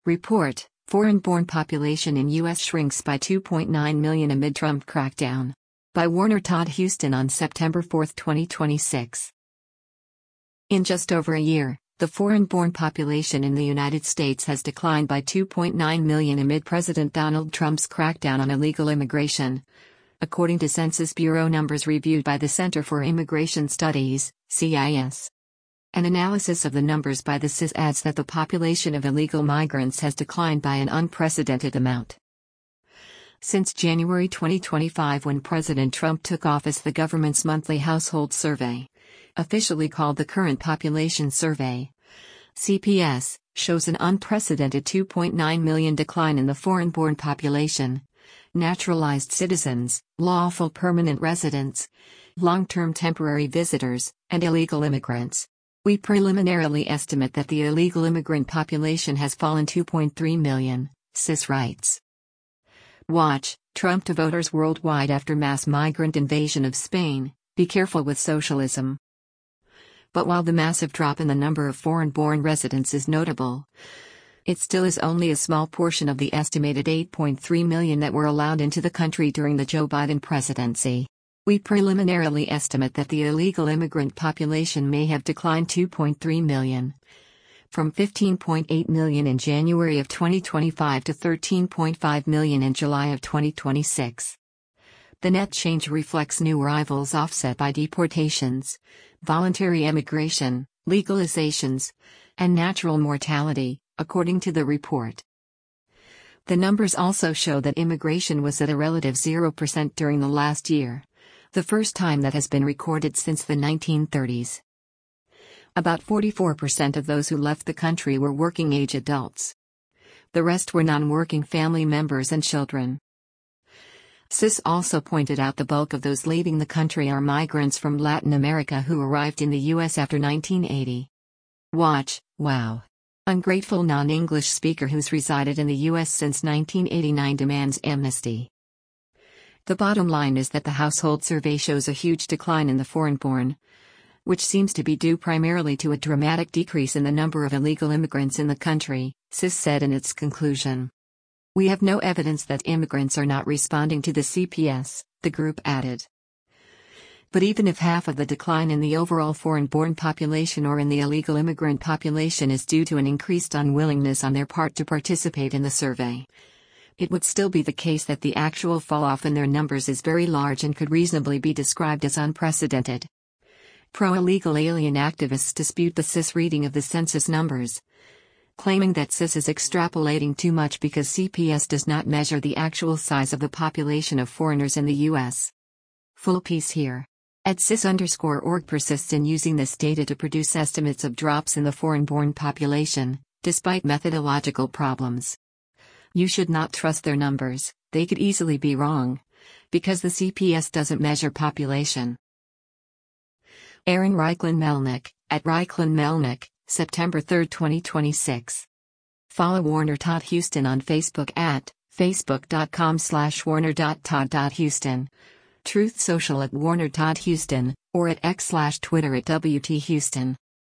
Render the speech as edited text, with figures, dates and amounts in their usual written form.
Report: Foreign-born population in U.S. shrinks by 2.9 million amid Trump crackdown. By Warner Todd Huston on September 4, 2026. In just over a year, the foreign-born population in the United States has declined by 2.9 million amid President Donald Trump's crackdown on illegal immigration. According to Census Bureau numbers reviewed by the Center for Immigration Studies, CIS. An analysis of the numbers by the CIS adds that the population of illegal migrants has declined by an unprecedented amount. Since January 2025, when President Trump took office, the government's monthly household survey, officially called the Current Population Survey, CPS, shows an unprecedented 2.9 million decline in the foreign-born population, naturalized citizens, lawful permanent residents, long-term temporary visitors, and illegal immigrants. We preliminarily estimate that the illegal immigrant population has fallen 2.3 million, CIS writes. Watch: Trump to voters worldwide after mass migrant invasion of Spain, be careful with socialism. But while the massive drop in the number of foreign-born residents is notable, it still is only a small portion of the estimated 8.3 million that were allowed into the country during the Joe Biden presidency. We preliminarily estimate that the illegal immigrant population may have declined 2.3 million, from 15.8 million in January of 2025 to 13.5 million in July of 2026. The net change reflects new arrivals offset by deportations, voluntary emigration, legalizations, and natural mortality, according to the report. The numbers also show that immigration was at a relative 0% during the last year, the first time that has been recorded since the 1930s. About 44% of those who left the country were working-age adults. The rest were non-working family members and children. CIS also pointed out the bulk of those leaving the country are migrants from Latin America who arrived in the U.S. after 1980. Watch: Wow. Ungrateful non-English speaker who's resided in the U.S. since 1989 demands amnesty. The bottom line is that the household survey shows a huge decline in the foreign-born, which seems to be due primarily to a dramatic decrease in the number of illegal immigrants in the country, CIS said in its conclusion. We have no evidence that immigrants are not responding to the CPS, the group added. But even if half of the decline in the overall foreign-born population or in the illegal immigrant population is due to an increased unwillingness on their part to participate in the survey, it would still be the case that the actual fall-off in their numbers is very large and could reasonably be described as unprecedented. Pro-illegal alien activists dispute the CIS reading of the census numbers, claiming that CIS is extrapolating too much because CPS does not measure the actual size of the population of foreigners in the U.S. Full piece here. @CIS_org persists in using this data to produce estimates of drops in the foreign-born population, despite methodological problems. You should not trust their numbers, they could easily be wrong, because the CPS doesn't measure population. Aaron Reichlin Melnick, @Reichlin Melnick, September 3, 2026. Follow Warner Todd Huston on Facebook at facebook.com/warner.todd.huston, Truth Social @Warner Todd Huston, or at X/Twitter @WT Huston.